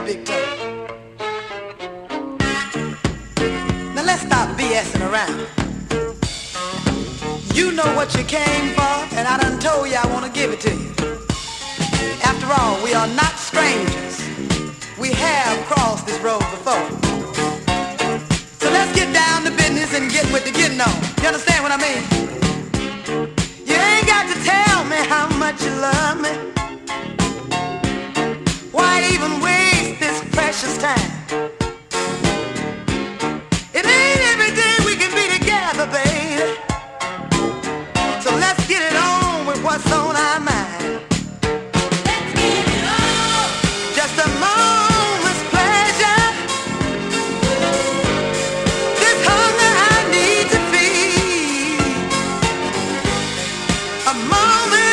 big toe. Now let's stop BSing around. You know what you came for, and I done told you I want to give it to you. After all, we are not strangers. We have crossed this road before. So let's get down to business and get with the getting on. You understand what I mean? You ain't got to tell me how much you love me. Why even waste this precious time? It ain't every day we can be together, baby. So let's get it on with what's on our mind. Let's get it on. Just a moment's pleasure. This hunger I need to feed. A moment.